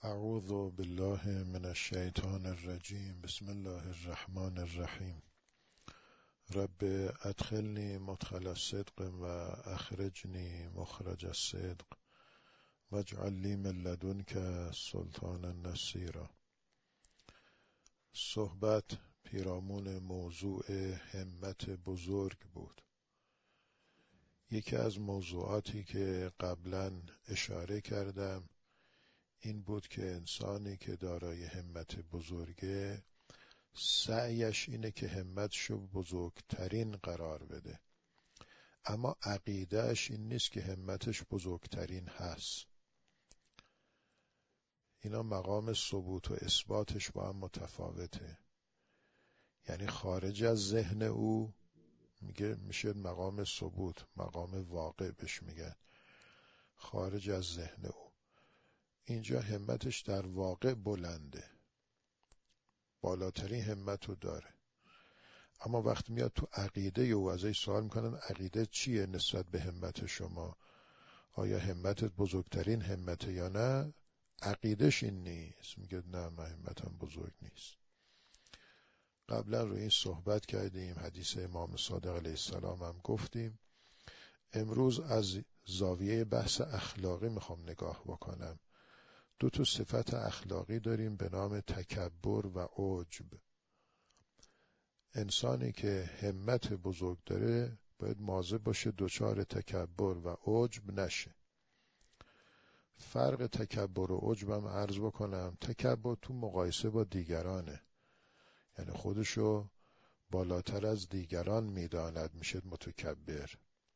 اعوذ بالله من الشیطان الرجیم. بسم الله الرحمن الرحیم. رب ادخلنی مدخل الصدق و اخرجنی مخرج الصدق واجعل لی من لدنک سلطانا نصیرا. صحبت پیرامون موضوع همت بزرگ بود. یکی از موضوعاتی که قبلا اشاره کردم این بود که انسانی که دارای همت بزرگه سعیش اینه که همتشو بزرگترین قرار بده، اما عقیدهش این نیست که همتش بزرگترین هست. اینا مقام ثبوت و اثباتش با هم متفاوته. یعنی خارج از ذهن او میشه مقام ثبوت، مقام واقع بهش میگن، خارج از ذهن او. اینجا همتش در واقع بلنده، بالاترین همت رو داره، اما وقتی میاد تو عقیده او ازش سوال میکنن عقیده چیه نسبت به همت شما؟ آیا همتت بزرگترین همته یا نه؟ عقیدش این نیست، میگه نه من همتم بزرگ نیست. قبلا روی این صحبت کردیم، حدیث امام صادق علیه السلام هم گفتیم. امروز از زاویه بحث اخلاقی میخوام نگاه بکنم. دو تا صفت اخلاقی داریم به نام تکبر و عجب. انسانی که همت بزرگ داره باید مواظب باشه دچار تکبر و عجب نشه. فرق تکبر و عجبم عرض بکنم. تکبر تو مقایسه با دیگرانه، یعنی خودشو بالاتر از دیگران میداند، میشه متکبر.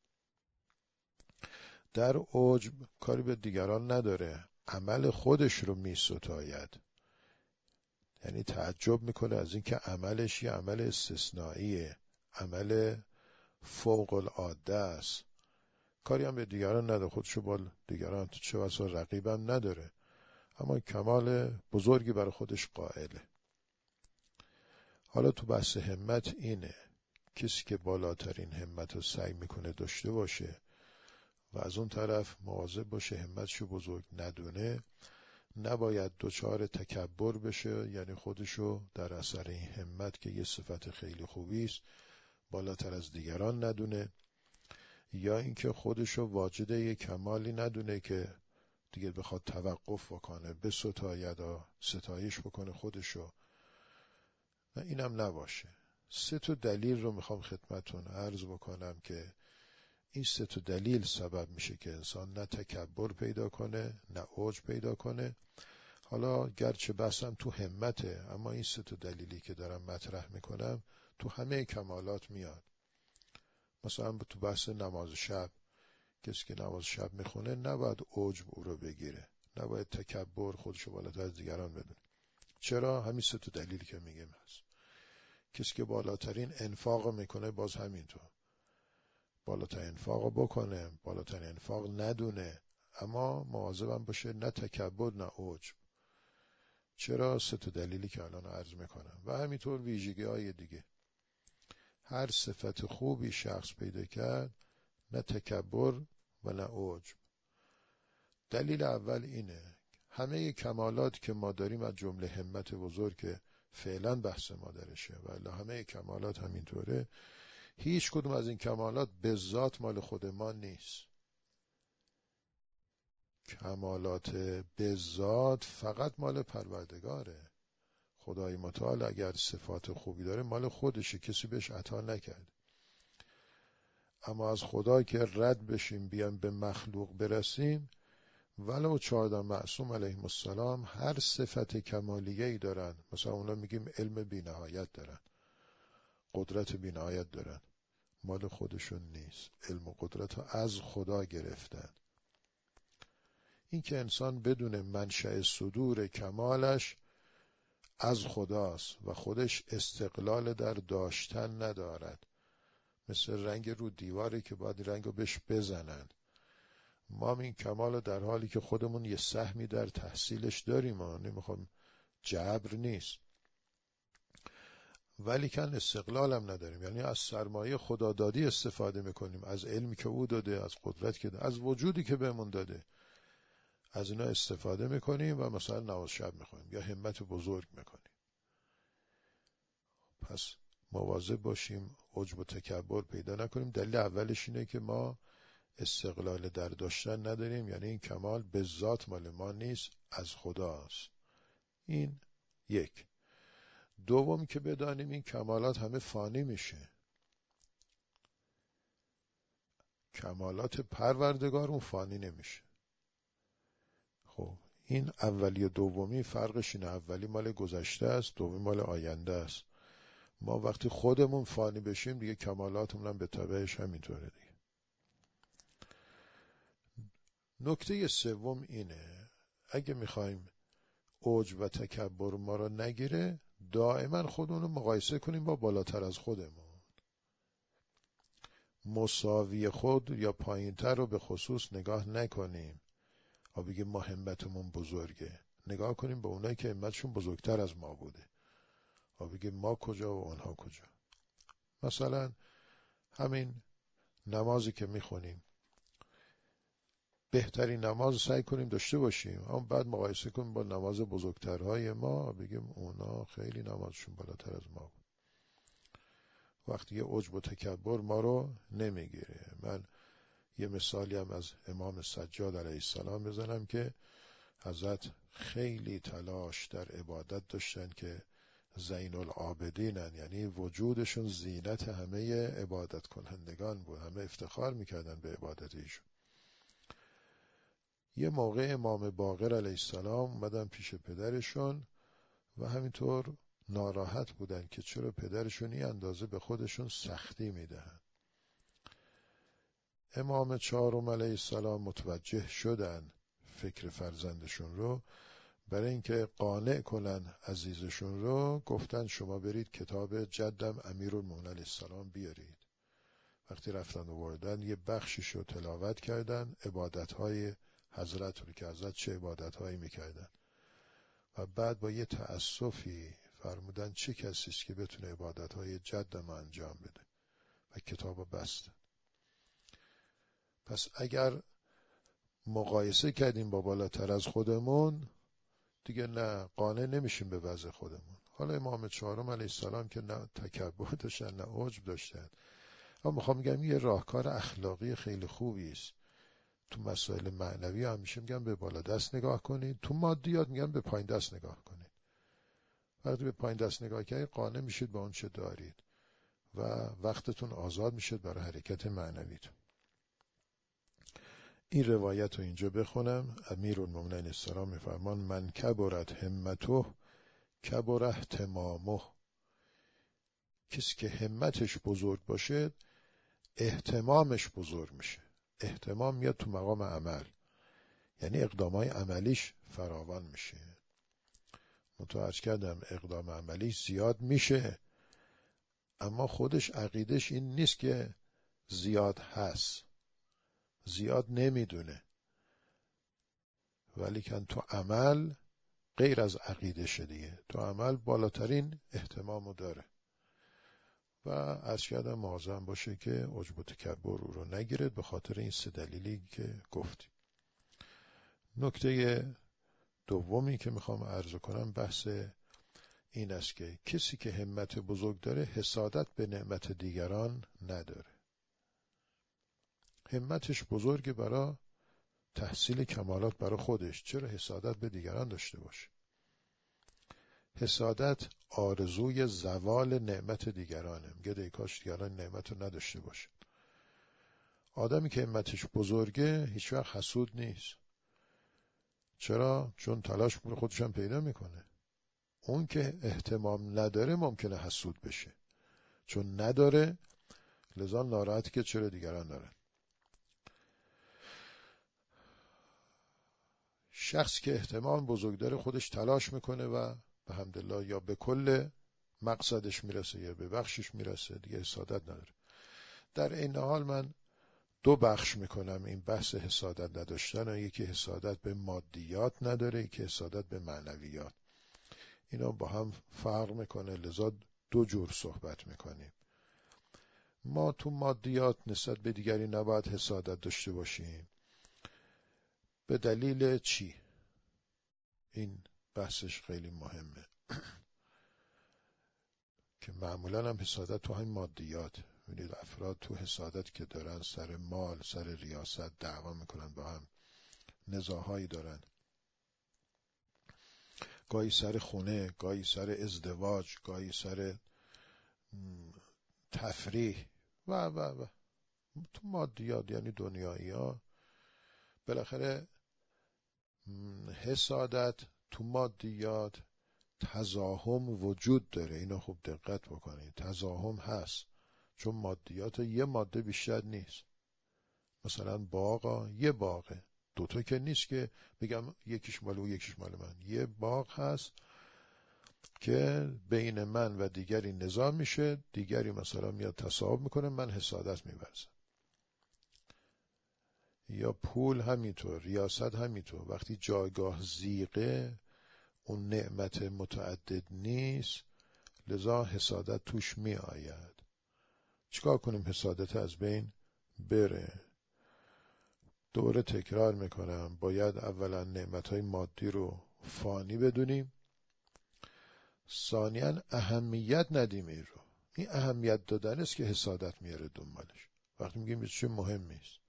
در عجب کاری به دیگران نداره، عمل خودش رو میستاید، یعنی تعجب میکنه از اینکه عملش یه عمل استثنائیه، عمل فوق العاده است. کاری هم به دیگران نداره، خودشو با دیگران تو چه بسا رقیبم نداره، اما کمال بزرگی برای خودش قائله. حالا تو بحث همت اینه، کسی که بالاترین همت رو سعی میکنه داشته باشه و از اون طرف مواظب باشه همتشو بزرگ ندونه، نباید دچار تکبر بشه، یعنی خودشو در اثر این همت که یه صفت خیلی خوبی است بالاتر از دیگران ندونه، یا اینکه خودشو واجد یه کمالی ندونه که دیگه بخواد توقف بکنه، بستاید و ستایش بکنه خودشو. نه، اینم نباشه. سه تا دلیل رو میخوام خدمتون عرض بکنم که این سه تا دلیل سبب میشه که انسان نه تکبر پیدا کنه نه عجب پیدا کنه. حالا گرچه بحثم تو همته، اما این سه تا دلیلی که دارم مطرح میکنم تو همه کمالات میاد. مثلا تو بحث نماز شب، کسی که نماز شب میخونه نباید عجب او رو بگیره، نباید تکبر خودشو بالاتر از دیگران بدونه. چرا؟ همین سه تا دلیلی که میگم هست. کسی که بالاترین انفاق میکنه باز همینطور، بالاترین انفاق بکنه، بالاترین انفاق ندونه، اما مواظبم باشه نه تکبر نه عجب. چرا؟ سه تا دلیلی که الان عرض میکنم. و همینطور ویژگی های دیگه. هر صفت خوبی شخص پیدا کرد، نه تکبر و نه عجب. دلیل اول اینه، همه کمالات که ما داریم از جمله همت بزرگ که فعلا بحث ما درشه، ولی همه کمالات همینطوره، هیچ کدوم از این کمالات به ذات مال خود ما نیست. کمالات به ذات فقط مال پروردگاره. خدای متعال اگر صفات خوبی داره مال خودشه، کسی بهش عطا نکرد. اما از خدا که رد بشیم بیان به مخلوق برسیم، ولو 14 معصوم علیهم السلام هر صفت کمالیه‌ای دارن. مثلا اونا میگیم علم بی‌نهایت دارن، قدرت بی‌نهایت دارن، مال خودشون نیست. علم و قدرت رو از خدا گرفتن. این که انسان بدون منشأ صدور کمالش از خداست و خودش استقلال در داشتن ندارد، مثل رنگ رو دیواری که باید رنگ رو بهش بزنن. ما این کمال در حالی که خودمون یه سهمی در تحصیلش داریم، ما نمیخوام، جبر نیست، ولی کن استقلال هم نداریم. یعنی از سرمایه خدادادی استفاده میکنیم، از علمی که او داده، از قدرت که داده، از وجودی که بهمون داده، از اینا استفاده میکنیم و مثلا نماز شب میخونیم یا همت بزرگ میکنیم. پس مواظب باشیم عجب و تکبر پیدا نکنیم. دلیل اولش اینه که ما استقلال در داشتن نداریم، یعنی این کمال به ذات مال ما نیست، از خداست. این یک. دوم که بدانیم این کمالات همه فانی میشه. کمالات پروردگار اون فانی نمیشه. خب این اولی و دومی فرقش اینه، اولی مال گذشته است، دومی مال آینده است. ما وقتی خودمون فانی بشیم دیگه کمالاتمون هم به تبعش همینطوره دیگه. نکته سوم اینه، اگه میخوایم عجب و تکبر ما رو نگیره، دائما خودمون رو مقایسه کنیم با بالاتر از خودمون. مساوی خود یا پایینتر رو به خصوص نگاه نکنیم و بگیم ما همتمون بزرگه. نگاه کنیم به اونایی که همتشون بزرگتر از ما بوده و بگیم ما کجا و اونها کجا. مثلا همین نمازی که میخونیم، بهترین نماز سعی کنیم داشته باشیم، اما بعد مقایسه کنیم با نماز بزرگترهای ما، بگیم اونا خیلی نمازشون بالاتر از ما بود. وقتی یه عجب و تکبر ما رو نمیگیره. من یه مثالی هم از امام سجاد علیه السلام بزنم که حضرت خیلی تلاش در عبادت داشتن که زین العابدینن، یعنی وجودشون زینت همه عبادت کنندگان بود، همه افتخار میکردن به عبادت ایشون. یه موقع امام باقر علیه السلام اومدن پیش پدرشون و همینطور ناراحت بودن که چرا پدرشون این اندازه به خودشون سختی میدهن. امام چهارم علیه السلام متوجه شدن فکر فرزندشون رو، برای اینکه قانع کنن عزیزشون رو گفتن شما برید کتاب جدم امیرالمومنین علیه السلام بیارید. وقتی رفتن آوردن یه بخشش رو تلاوت کردن، عبادتهای حضرت رو که حضرت چه عبادتهایی میکردن، و بعد با یه تأسفی فرمودن چه کسی است که بتونه عبادتهای جدم انجام بده و کتابو بستن. پس اگر مقایسه کردیم با بالاتر از خودمون دیگه نه قانع نمیشیم به وضع خودمون. حالا امام چهارم علیه السلام که نه تکبر داشتن نه عجب داشتن، اما میخوام میگم یه راهکار اخلاقی خیلی خوبی است. تو مسائل معنوی همیشه میگم به بالا دست نگاه کنید، تو مادیات میگم به پایین دست نگاه کنید. وقتی به پایین دست نگاه کنید قانع میشید با اون چه دارید و وقتتون آزاد میشید برای حرکت معنویتون. این روایت رو اینجا بخونم. امیرالمومنین السلام میفرمان من کبرت همته کبر اهتمامه. کسی که همتش بزرگ باشه اهتمامش بزرگ میشه. اهتمام میاد تو مقام عمل، یعنی اقدامای عملیش فراوان میشه. متوجه کردم اقدام عملیش زیاد میشه، اما خودش عقیدش این نیست که زیاد هست، زیاد نمیدونه، ولی کن تو عمل غیر از عقیده شدیه، تو عمل بالاترین اهتمامو داره. و از کردم مواظب باشه که عجب و تکبر رو نگیرد به خاطر این سه دلیلی که گفتیم. نکته دومی که میخوام عرض کنم بحث این است که کسی که همت بزرگ داره حسادت به نعمت دیگران نداره. همتش بزرگه برای تحصیل کمالات برای خودش، چرا حسادت به دیگران داشته باشه؟ حسادت آرزوی زوال نعمت دیگرانه، میگه ای کاش دیگران نعمت رو نداشته باشه. آدمی که همتش بزرگه هیچ وقت حسود نیست. چرا؟ چون تلاش میکنه خودش هم پیدا میکنه. اون که اهتمام نداره ممکنه حسود بشه، چون نداره لذا ناراحتی که چرا دیگران دارن. شخص که اهتمام بزرگ داره خودش تلاش میکنه و به حمدالله یا به کل مقصدش میرسه یا به بخشش میرسه، دیگه حسادت نداره. در این حال من دو بخش میکنم این بحث حسادت نداشتن، یکی حسادت به مادیات نداره، یکی حسادت به معنویات. اینا با هم فرق میکنه، لذا دو جور صحبت میکنیم. ما تو مادیات نسبت به دیگری نباید حسادت داشته باشیم. به دلیل چی؟ این بحثش خیلی مهمه که معمولا هم حسادت تو همین مادیات. می‌بینید افراد تو حسادت که دارن سر مال، سر ریاست دعوا میکنن، با هم نزاعهایی دارن، گاهی سر خونه، گاهی سر ازدواج، گاهی سر تفریح و تو مادیات یعنی دنیایی ها. بالاخره حسادت تو مادیات تزاحم وجود داره. اینو خوب دقت بکنید، تزاحم هست، چون مادیات یه ماده بیشتر نیست. مثلا باغ، یه باغه، دوتا که نیست که بگم یکیش مال او یکیش مال من. یه باغ هست که بین من و دیگری نزاع میشه، دیگری مثلا میاد تصاحب میکنه، من حسادت می‌ورزم. یا پول همینطور، ریاست همینطور. وقتی جایگاه ضیقه، اون نعمت متعدد نیست، لذا حسادت توش می آید. چیکار کنیم حسادت از بین بره؟ دوباره تکرار میکنم، باید اولا نعمتهای مادی رو فانی بدونیم، ثانیاً اهمیت ندیم این رو. این اهمیت دادن است که حسادت میاره دنبالش. وقتی میگیم چه مهم نیست،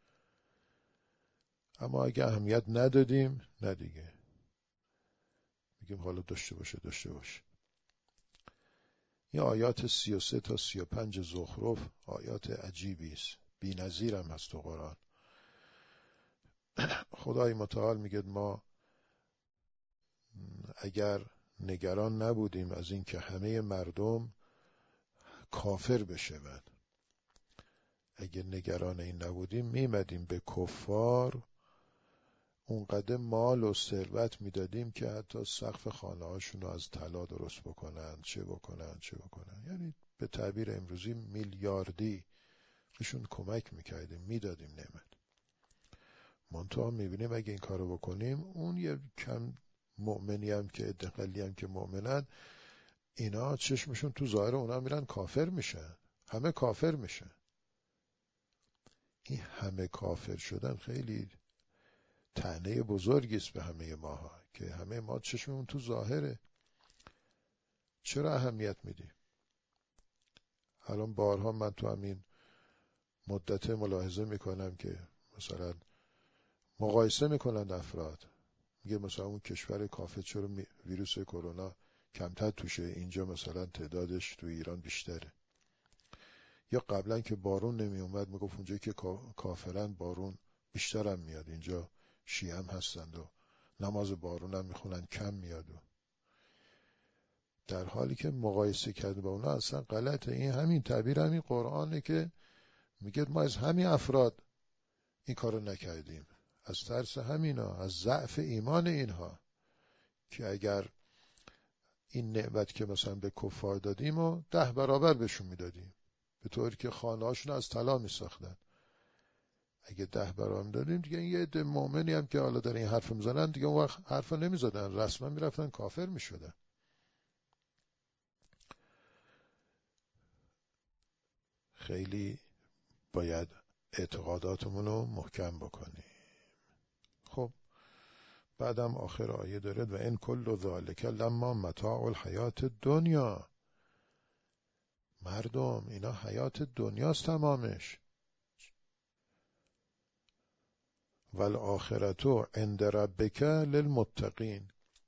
اما اگه اهمیت ندادیم، نه دیگه میگیم حالا داشته باشه. این آیات 33 تا 35 زخرف آیات عجیبی است، بی‌نظیر هم هست تو قرآن. خدای متعال میگه ما اگر نگران نبودیم از این که همه مردم کافر بشوند، اگر نگران این نبودیم میمدیم به کفار اونقدر مال و ثروت میدادیم که حتی سقف خانه هاشون رو از طلا درست بکنن، چه بکنن. یعنی به تعبیر امروزی میلیاردی بهشون کمک میکردیم، میدادیم نعمت. منتها میبینیم اگه این کارو بکنیم، اون یه کم مؤمنی هم که ادقلی هم که مؤمنن، اینا چشمشون تو ظاهر اونا میرن کافر میشن، همه کافر میشن. این همه کافر شدن خیلی طعنه بزرگی است به همه ماها، که همه ما چشممون تو ظاهره. چرا اهمیت میدیم؟ الان بارها من تو همین مدت ملاحظه میکنم که مثلا مقایسه میکنن افراد، میگه مثلا اون کشور کافر چرا ویروس کرونا کمتر توشه، اینجا مثلا تعدادش تو ایران بیشتره. یا قبلا که بارون نمی اومد میگفت اونجایی که کافرن بارون بیشتر هم میاد، اینجا شیعه هم هستند و نماز بارون هم میخونن کم میاد. و در حالی که مقایسه کرده با اونا اصلا غلطه. این همین تعبیر همین قرآنه که میگه ما از همین افراد این کارو نکردیم، از ترس همینا، از ضعف ایمان اینها، که اگر این نعمت که مثلا به کفار دادیم و 10 برابر بهشون میدادیم، به طوری که خانه‌هاشون از طلا میساختن. اگه 10 برابر دادیم دیگه این یه عده مؤمنی هم که حالا دارن این حرف میزنن دیگه اون وقت حرفا نمیزدن، رسما میرفتن کافر میشدن. خیلی باید اعتقاداتمون رو محکم بکنیم. خب بعدم آخر آیه داره و این کل ذالک لما متاع الحیات دنیا. مردم اینا حیات دنیاست تمامش. والآخرة عند ربک للمتقین.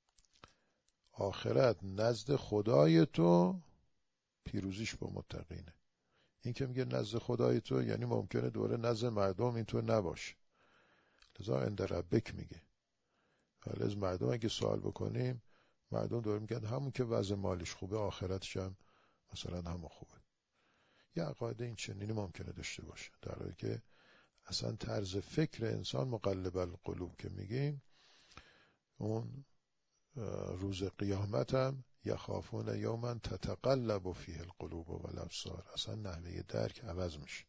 آخرت نزد خدای تو پیروزیش با متقینه. این که میگه نزد خدای تو یعنی ممکنه دوره نزد مردم اینطور نباشه، لذا عند ربک میگه. ولی از مردم اگه سوال بکنیم، مردم دوره میگن همون که وضع مالش خوبه آخرتش هم مثلا همون خوبه. یه عقاید این چنینی ممکنه داشته باشه، در حالی که اصلا طرز فکر انسان مقلب القلوب که میگیم، اون روز قیامت هم یخافون یوما تتقلب فیه القلوب والابصار، اصلا نحوه درک عوض میشه.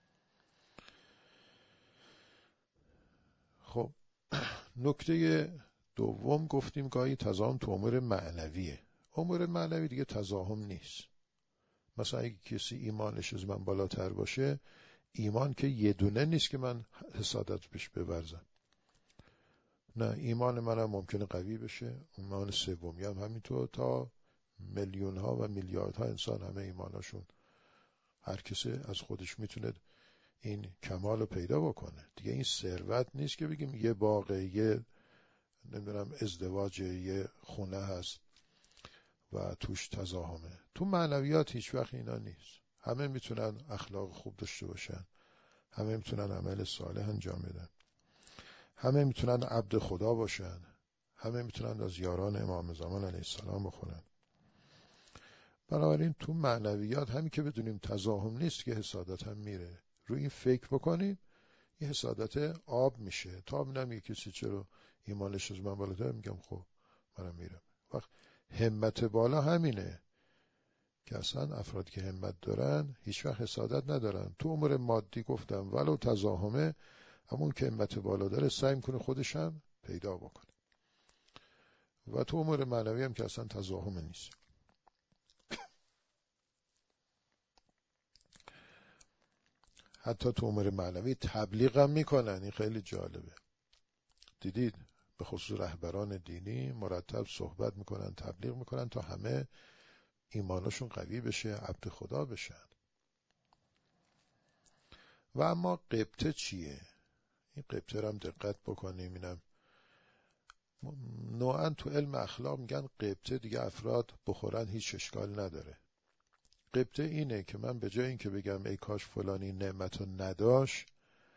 خب نکته دوم گفتیم گاهی تضاهم تو امور معنویه. امور معنوی دیگه تضاهم نیست. مثلا اگه کسی ایمانش از من بالاتر باشه، ایمان که یه دونه نیست که من حسادت بهش بورزم. نه، ایمان منم ممکنه قوی بشه، ایمان سومی هم همینطور، تا میلیون ها و میلیاردها انسان همه ایمانشون، هر کسی از خودش میتونه این کمال رو پیدا بکنه دیگه. این ثروت نیست که بگیم یه باغه، یه نمیدونم ازدواج، یه خونه هست و توش تزاحمه. تو معنویات هیچ وقت اینا نیست. همه میتونن اخلاق خوب داشته باشن، همه میتونن عمل صالح انجام بدن، همه میتونن عبد خدا باشن، همه میتونن از یاران امام زمان علیه السلام بخونن. بنابراین تو معنویات همین که بدونیم تزاحم نیست که حسادت هم میره. روی این فکر بکنیم، این حسادت آب میشه. تا میدم یکی کسی چرا ایمانش از من بالاتر، میگم خب منم میرم. وقت همت بالا همینه که اصلا افرادی که همت دارن هیچ وقت حسادت ندارن. تو امور مادی گفتم ولو تزاحمه، همون که همت بالا داره سعی میکنه خودش هم پیدا بکنه. و تو امور معنوی هم که اصلا تزاحم نیست. حتی تو امور معنوی تبلیغ هم میکنن. این خیلی جالبه. دیدید به خصوص رهبران دینی مرتب صحبت میکنن، تبلیغ میکنن تا همه ایمانشون قوی بشه، عبد خدا بشن. و اما قبطه چیه؟ این قبطه رو هم دقت بکنیم. اینم نوعا تو علم اخلاق میگن قبطه دیگه افراد بخورن هیچ اشکال نداره. قبطه اینه که من به جای این که بگم ای کاش فلانی نعمتو نداشت،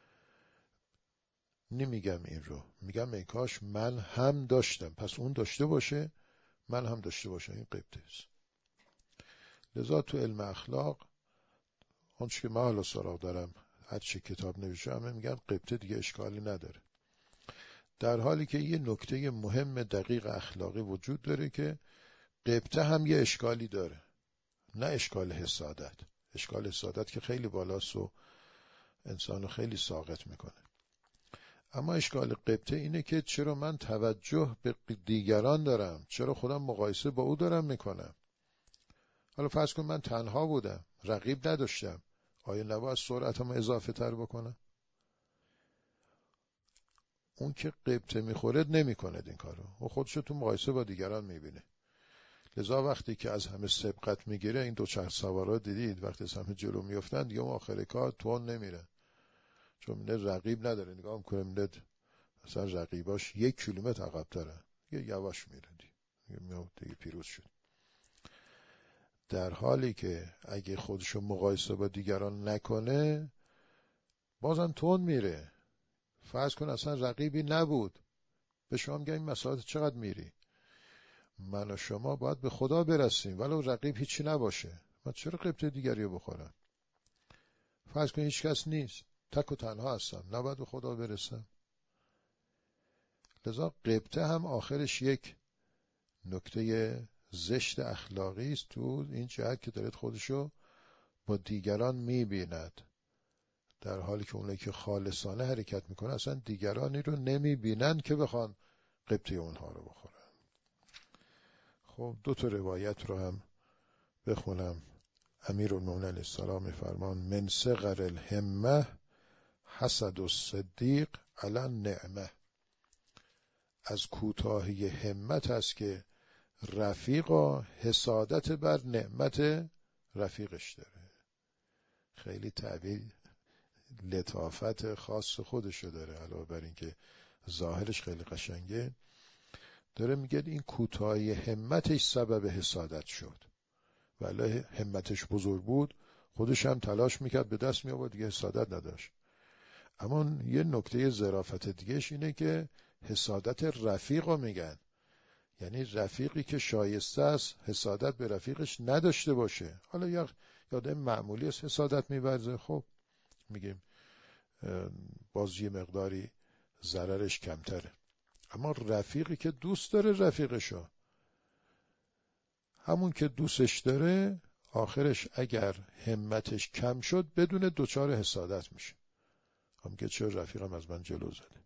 نمیگم این رو، میگم ای کاش من هم داشتم، پس اون داشته باشه من هم داشته باشم. این قبطه است. لذا تو علم اخلاق آنچه که من حالا سراغ دارم، هر چه کتاب نوشته همه میگن قبطه دیگه اشکالی نداره. در حالی که یه نکته مهم دقیق اخلاقی وجود داره که قبطه هم یه اشکالی داره. نه اشکال حسادت. اشکال حسادت که خیلی بالاست و انسانو خیلی ساقط میکنه. اما اشکال قبطه اینه که چرا من توجه به دیگران دارم، چرا خودم مقایسه با او دارم میکنم. حالا فرض کن من تنها بودم، رقیب نداشتم، آیا نباید سرعتمو اضافه تر بکنم؟ اون که قبطه میخوره نمیکنه این کارو، و خودشو تو مقایسه با دیگران میبینه. لذا وقتی که از همه سبقت میگیره، این دوچرخ سوارا دیدید وقتی از همه جلو میافتن دیگه آخر کار تون نمیره، چون ملت رقیب نداره. نگاه میکنه ملت مثلا رقیباش 1 کیلومتر عقب دارن، یه یواش میره دیگه پیروز شد. در حالی که اگه خودشو مقایسه با دیگران نکنه بازم تون میره. فرض کن اصلا رقیبی نبود، به شما میگن این مسائل چقدر میری. من و شما باید به خدا برسیم ولو رقیب هیچی نباشه. من چرا قبطه دیگری رو بخورم؟ فرض کن هیچ کس نیست، تک و تنها هستم، نباید به خدا برسم؟ لذا قبطه هم آخرش یک نکته زشت اخلاقی است، تو این جهت که دارد خودشو با دیگران میبیند، در حالی که اونایی که خالصانه حرکت میکنه اصلا دیگرانی رو نمیبینن که بخوان قبطه اونها رو بخورن. خب 2 تا روایت رو هم بخونم. امیرالمومنین علیه السلام میفرمان من صغر الهمه حسد الصدیق علی النعمه. از کوتاهی همت است که رفیقا حسادت بر نعمت رفیقش داره. خیلی تعبیر لطافت خاص خودشو داره، علاوه بر این که ظاهرش خیلی قشنگه. داره میگه این کوتاهی همتش سبب حسادت شد، ولی همتش بزرگ بود خودش هم تلاش میکرد به دست می آورد، دیگه حسادت نداشت. اما یه نکته ظرافت دیگهش اینه که حسادت رفیق رو میگن، یعنی رفیقی که شایسته است حسادت به رفیقش نداشته باشه. حالا یا آدم معمولی است حسادت می‌ورزه، خب میگیم باز یه مقداری ضررش کمتره. اما رفیقی که دوست داره رفیقشو، همون که دوستش داره، آخرش اگر همتش کم شد بدون دوچار حسادت میشه، هم که چرا رفیقم از من جلو زده.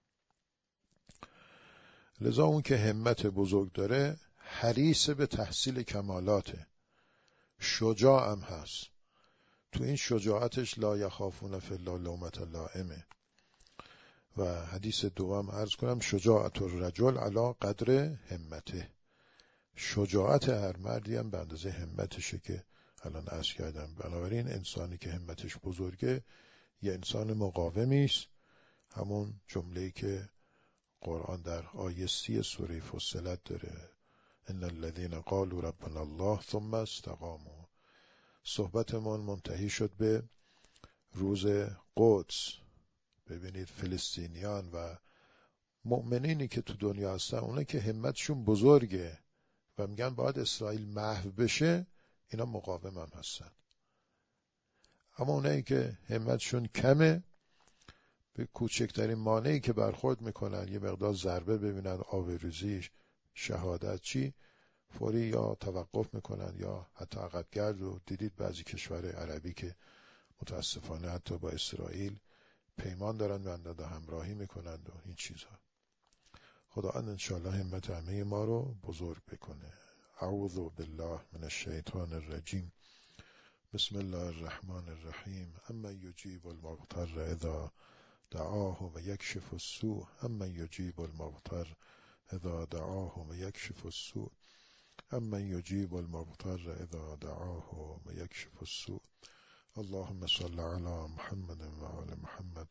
لذا اون که همت بزرگ داره حریص به تحصیل کمالاته، شجاع هم هست. تو این شجاعتش لا یخافون فی الله لومة لائمه. و حدیث دوم عرض کنم شجاعت الرجل علی قدر همته، شجاعت هر مردی هم به اندازه همتشه که الان عرض کردم. بنابراین انسانی که همتش بزرگه یه انسان مقاومی است، همون جمله‌ای که قرآن در آیه 30 سوره فصلت داره، ان الذين قالوا ربنا الله ثم استقاموا. صحبتمون منتهی شد به روز قدس. ببینید فلسطینیان و مؤمنینی که تو دنیا هستن، اونا که همتشون بزرگه و میگن باید اسرائیل محو بشه، اینا مقاوم هم هستن. اما اونایی که همتشون کمه، به کوچکترین مانعی که برخورد میکنن، یه مقدار ضربه ببینن، آبروریزی، شهادت چی، فوری یا توقف میکنن یا حتی عقبگرد. و دیدید بعضی کشور عربی که متاسفانه حتی با اسرائیل پیمان دارن و همراهی میکنند و این چیزها. خداوند انشاءالله همت همه ما رو بزرگ بکنه. اعوذ بالله من الشیطان الرجیم. بسم الله الرحمن الرحیم. اما یجیب المضطر اذا دعاه و یکشف السوء، اما یجیب المضطر اذا دعاه و یکشف السوء، اما یجیب المضطر اذا دعاه و یکشف السوء. اللهم صل علی محمد و آل محمد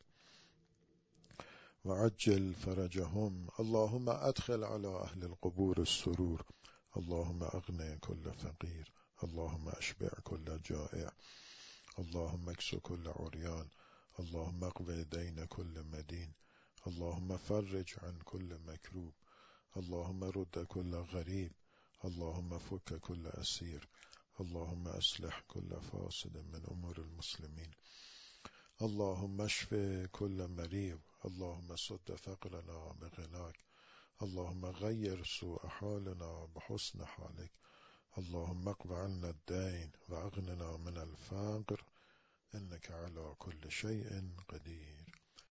وعجل فرجهم. اللهم ادخل على اهل القبور السرور. اللهم اغني كل فقير. اللهم اشبع كل جائع. اللهم اكس كل عريان. اللهم اقض دين كل مدين. اللهم فرج عن كل مكروب. اللهم رد كل غريب. اللهم فك كل أسير. اللهم أصلح كل فاسد من أمور المسلمين. اللهم اشف كل مريض. اللهم سد فقرنا بغناك. اللهم غير سوء حالنا بحسن حالك. اللهم اقض عنا الدين وأغننا من الفقر إنك على كل شيء قدير.